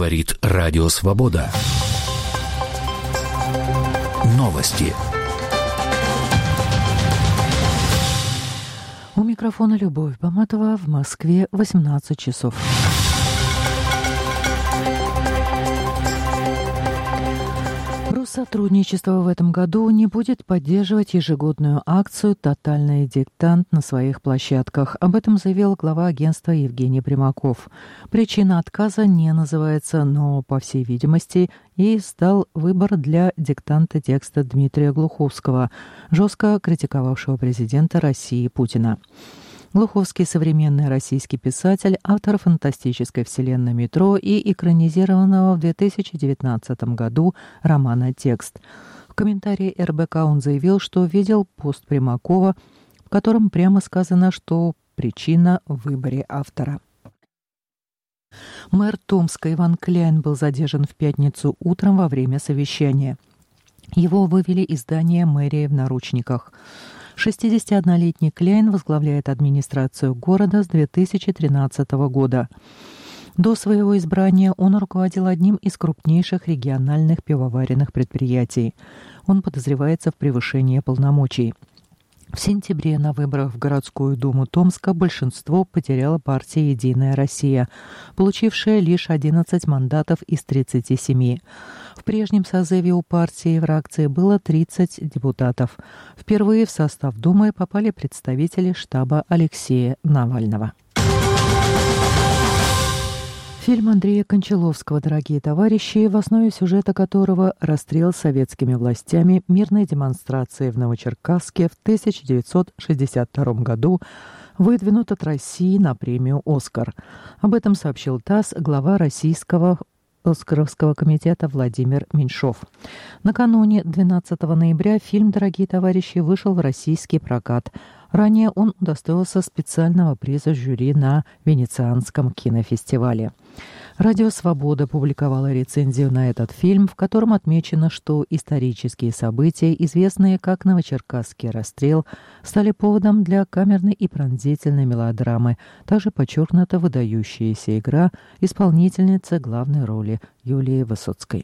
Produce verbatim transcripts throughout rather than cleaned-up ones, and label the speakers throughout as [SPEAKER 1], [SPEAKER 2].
[SPEAKER 1] Говорит Радио Свобода. Новости.
[SPEAKER 2] У микрофона Любовь Баматова. В Москве восемнадцать часов. Россотрудничество в этом году не будет поддерживать ежегодную акцию «Тотальный диктант» на своих площадках. Об этом заявил глава агентства Евгений Примаков. Причина отказа не называется, но, по всей видимости, ей стал выбор для диктанта текста Дмитрия Глуховского, жестко критиковавшего президента России Путина. Глуховский – современный российский писатель, автор фантастической вселенной «Метро» и экранизированного в две тысячи девятнадцатом году романа «Текст». В комментарии эр бэ ка он заявил, что видел пост Примакова, в котором прямо сказано, что причина в выборе автора. Мэр Томска Иван Кляйн был задержан в пятницу утром во время совещания. Его вывели из здания мэрии в наручниках. шестидесятиоднолетний Кляйн возглавляет администрацию города с две тысячи тринадцатого года. До своего избрания он руководил одним из крупнейших региональных пивоваренных предприятий. Он подозревается в превышении полномочий. В сентябре на выборах в городскую думу Томска большинство потеряла партия «Единая Россия», получившая лишь одиннадцать мандатов из тридцати семи. В прежнем созыве у партии в фракции было тридцать депутатов. Впервые в состав Думы попали представители штаба Алексея Навального. Фильм Андрея Кончаловского «Дорогие товарищи», в основе сюжета которого расстрел советскими властями мирной демонстрации в Новочеркасске в тысяча девятьсот шестьдесят втором году, выдвинут от России на премию «Оскар». Об этом сообщил ТАСС глава российского Оскаровского комитета Владимир Меньшов. Накануне двенадцатого ноября фильм «Дорогие товарищи» вышел в российский прокат. Ранее он удостоился специального приза жюри на Венецианском кинофестивале. Радио «Свобода» публиковало рецензию на этот фильм, в котором отмечено, что исторические события, известные как Новочеркасский расстрел, стали поводом для камерной и пронзительной мелодрамы. Также подчеркнута выдающаяся игра исполнительницы главной роли Юлии Высоцкой.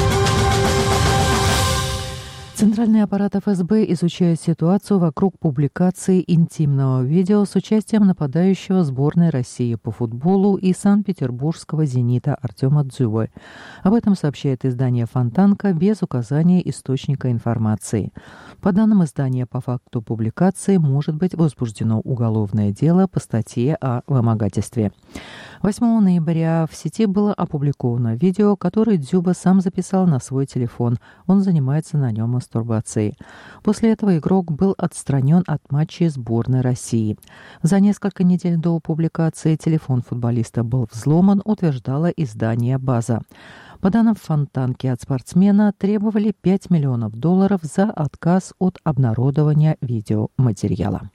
[SPEAKER 2] Центральный аппарат эф эс бэ изучает ситуацию вокруг публикации интимного видео с участием нападающего сборной России по футболу и санкт-петербургского «Зенита» Артема Дзюбы. Об этом сообщает издание «Фонтанка» без указания источника информации. По данным издания, по факту публикации может быть возбуждено уголовное дело по статье о вымогательстве. восьмого ноября в сети было опубликовано видео, которое Дзюба сам записал на свой телефон. Он занимается на нем мастурбацией. После этого игрок был отстранен от матчей сборной России. За несколько недель до публикации телефон футболиста был взломан, утверждало издание «База». По данным Фонтанки, от спортсмена требовали пять миллионов долларов за отказ от обнародования видеоматериала.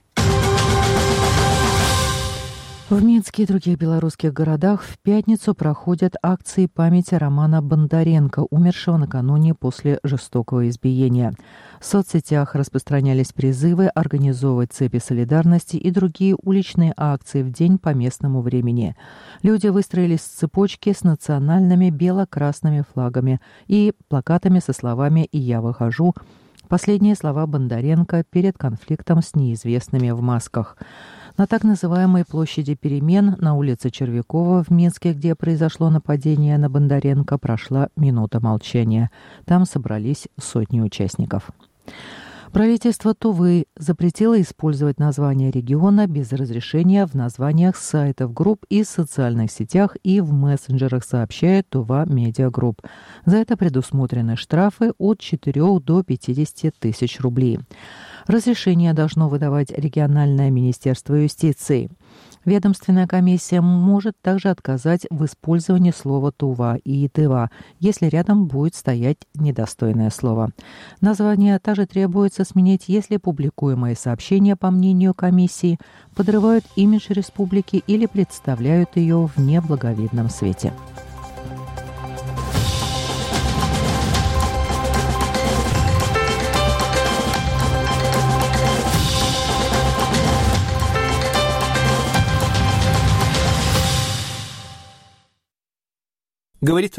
[SPEAKER 2] В Минске и других белорусских городах в пятницу проходят акции памяти Романа Бондаренко, умершего накануне после жестокого избиения. В соцсетях распространялись призывы организовывать цепи солидарности и другие уличные акции в день по местному времени. Люди выстроились в цепочки с национальными бело-красными флагами и плакатами со словами «И я выхожу». Последние слова Бондаренко перед конфликтом с неизвестными в масках. На так называемой площади перемен на улице Червякова в Минске, где произошло нападение на Бондаренко, прошла минута молчания. Там собрались сотни участников. Правительство Тувы запретило использовать название региона без разрешения в названиях сайтов, групп и социальных сетях и в мессенджерах, сообщает Тува Медиа Групп. За это предусмотрены штрафы от четырёх до пятидесяти тысяч рублей. Разрешение должно выдавать региональное министерство юстиции. Ведомственная комиссия может также отказать в использовании слова «Тува» и «Тыва», если рядом будет стоять недостойное слово. Название также требуется сменить, если публикуемые сообщения, по мнению комиссии, подрывают имидж республики или представляют ее в неблаговидном свете.
[SPEAKER 3] говорит